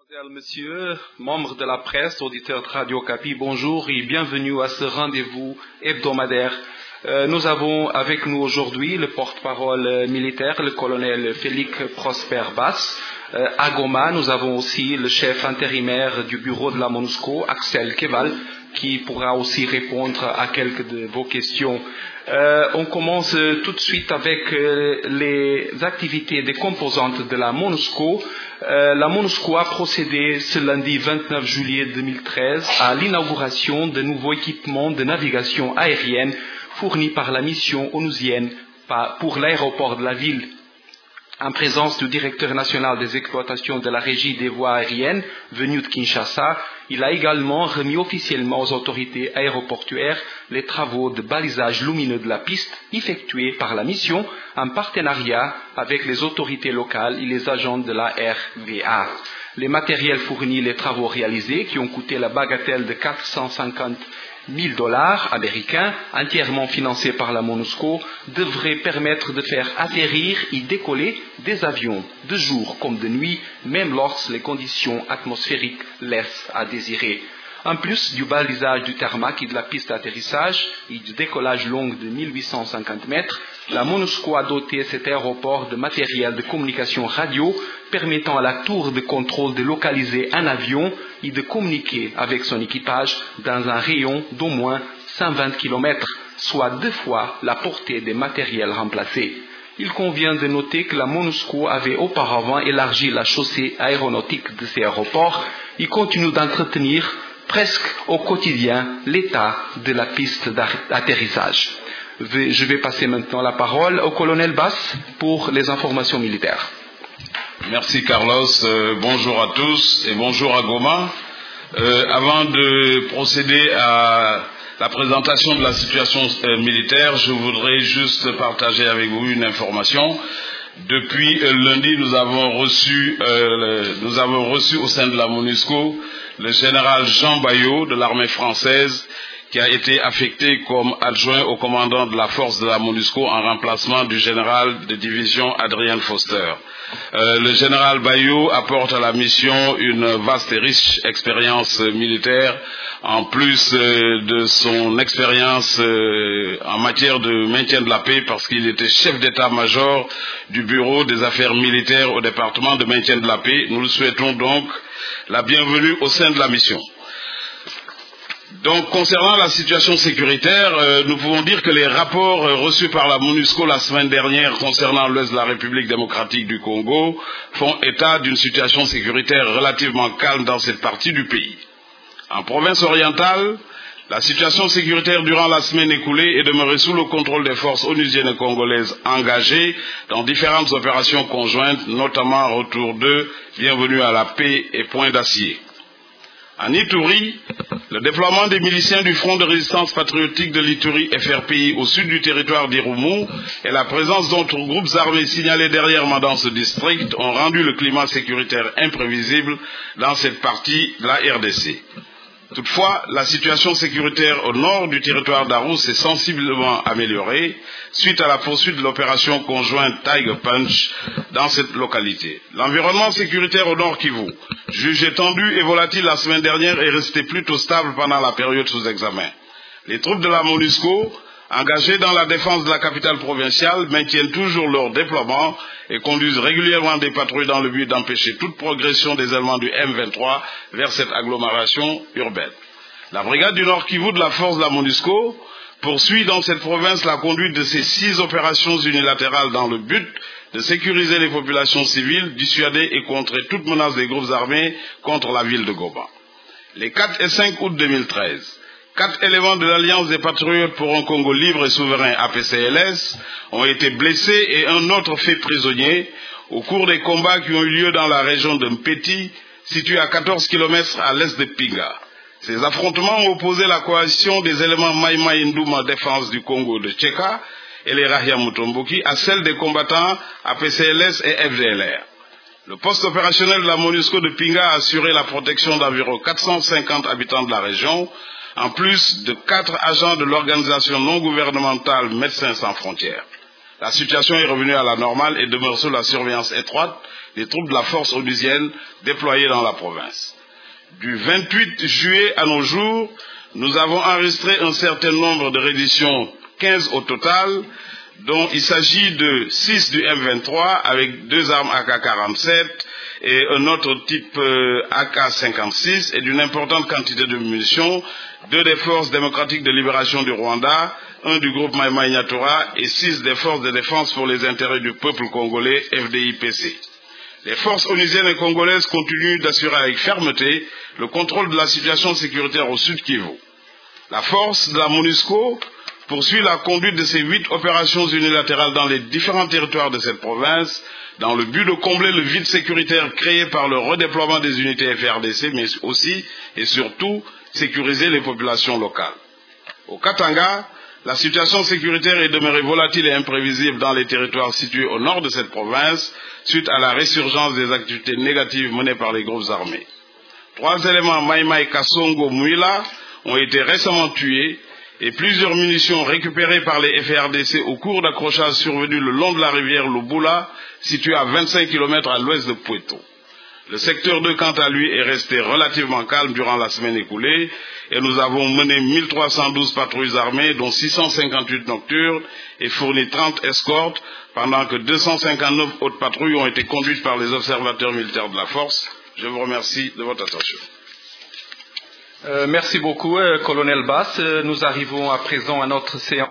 Mesdames, Messieurs, membres de la presse, auditeurs de Radio Okapi, bonjour et bienvenue à ce rendez-vous hebdomadaire. Nous avons avec nous aujourd'hui le porte-parole militaire, le colonel Félix Prosper Bass. À Goma, nous avons aussi le chef intérimaire du bureau de la MONUSCO, Axel Keval, qui pourra aussi répondre à quelques de vos questions. On commence tout de suite avec les activités des composantes de la MONUSCO. La MONUSCO a procédé ce lundi 29 juillet 2013 à l'inauguration de nouveaux équipements de navigation aérienne fournis par la mission onusienne pour l'aéroport de la ville. En présence du directeur national des exploitations de la régie des voies aériennes, venu de Kinshasa, il a également remis officiellement aux autorités aéroportuaires les travaux de balisage lumineux de la piste effectués par la mission en partenariat avec les autorités locales et les agents de la RVA. Les matériels fournis, les travaux réalisés, qui ont coûté la bagatelle de 450 $1,000 américains, entièrement financés par la MONUSCO, devraient permettre de faire atterrir et décoller des avions de jour comme de nuit, même lorsque les conditions atmosphériques laissent à désirer. En plus du balisage du tarmac et de la piste d'atterrissage et du décollage long de 1850 mètres, la MONUSCO a doté cet aéroport de matériel de communication radio permettant à la tour de contrôle de localiser un avion et de communiquer avec son équipage dans un rayon d'au moins 120 km, soit 2 fois la portée des matériels remplacés. Il convient de noter que la MONUSCO avait auparavant élargi la chaussée aéronautique de ces aéroports et continue d'entretenir presque au quotidien l'état de la piste d'atterrissage. Je vais passer maintenant la parole au colonel Bass pour les informations militaires. Merci Carlos, bonjour à tous et bonjour à Goma. Avant de procéder à la présentation de la situation militaire, je voudrais juste partager avec vous une information. Depuis lundi, nous avons reçu au sein de la MONUSCO le général Jean Bayot de l'armée française, qui a été affecté comme adjoint au commandant de la force de la MONUSCO en remplacement du général de division Adrien Foster. Le général Bayot apporte à la mission une vaste et riche expérience militaire, en plus de son expérience en matière de maintien de la paix, parce qu'il était chef d'état-major du bureau des affaires militaires au département de maintien de la paix. Nous lui souhaitons donc la bienvenue au sein de la mission. Donc, concernant la situation sécuritaire, nous pouvons dire que les rapports reçus par la MONUSCO la semaine dernière concernant l'ouest de la République démocratique du Congo font état d'une situation sécuritaire relativement calme dans cette partie du pays. En province orientale, la situation sécuritaire durant la semaine écoulée est demeurée sous le contrôle des forces onusiennes et congolaises engagées dans différentes opérations conjointes, notamment Retour 2, Bienvenue à la paix et Point d'acier. En Ituri, le déploiement des miliciens du Front de résistance patriotique de l'Ituri FRPI au sud du territoire d'Irumu et la présence d'autres groupes armés signalés derrière moi dans ce district ont rendu le climat sécuritaire imprévisible dans cette partie de la RDC. Toutefois, la situation sécuritaire au nord du territoire d'Aru s'est sensiblement améliorée suite à la poursuite de l'opération conjointe Tiger Punch dans cette localité. L'environnement sécuritaire au nord Kivu, jugé tendu et volatile la semaine dernière, est resté plutôt stable pendant la période sous examen. Les troupes de la MONUSCO, engagées dans la défense de la capitale provinciale, maintiennent toujours leur déploiement et conduisent régulièrement des patrouilles dans le but d'empêcher toute progression des éléments du M23 vers cette agglomération urbaine. La brigade du Nord Kivu de la force de la MONUSCO poursuit dans cette province la conduite de ces 6 opérations unilatérales dans le but de sécuriser les populations civiles, dissuader et contrer toute menace des groupes armés contre la ville de Goma. Les 4 et 5 août 2013, 4 éléments de l'Alliance des Patriotes pour un Congo libre et souverain APCLS ont été blessés et un autre fait prisonnier au cours des combats qui ont eu lieu dans la région de Mpeti, située à 14 km à l'est de Pinga. Ces affrontements ont opposé la coalition des éléments Mai Mai Ndouma Défense du Congo de Tcheka et les Rahia Mutomboki à celle des combattants APCLS et FDLR. Le poste opérationnel de la MONUSCO de Pinga a assuré la protection d'environ 450 habitants de la région, en plus de 4 agents de l'organisation non gouvernementale Médecins sans frontières. La situation est revenue à la normale et demeure sous la surveillance étroite des troupes de la force onusienne déployées dans la province. Du 28 juillet à nos jours, nous avons enregistré un certain nombre de redditions, 15 au total, dont il s'agit de 6 du M23 avec 2 armes AK-47 et un autre type AK-56 et d'une importante quantité de munitions, 2 des forces démocratiques de libération du Rwanda, 1 du groupe Mai Mai Nyatura et 6 des forces de défense pour les intérêts du peuple congolais, FDIPC. Les forces onusiennes et congolaises continuent d'assurer avec fermeté le contrôle de la situation sécuritaire au Sud Kivu. La force de la MONUSCO poursuit la conduite de ces 8 opérations unilatérales dans les différents territoires de cette province, dans le but de combler le vide sécuritaire créé par le redéploiement des unités FARDC, mais aussi et surtout sécuriser les populations locales. Au Katanga, la situation sécuritaire est demeurée volatile et imprévisible dans les territoires situés au nord de cette province, suite à la résurgence des activités négatives menées par les groupes armés. 3 éléments Mai Mai Kasongo Mouila ont été récemment tués et plusieurs munitions récupérées par les FARDC au cours d'accrochages survenus le long de la rivière Lubula, située à 25 km à l'ouest de Pweto. Le secteur 2, quant à lui, est resté relativement calme durant la semaine écoulée et nous avons mené 1312 patrouilles armées, dont 658 nocturnes, et fourni 30 escortes, pendant que 259 autres patrouilles ont été conduites par les observateurs militaires de la force. Je vous remercie de votre attention. Merci beaucoup, colonel Bass. Nous arrivons à présent à notre séance.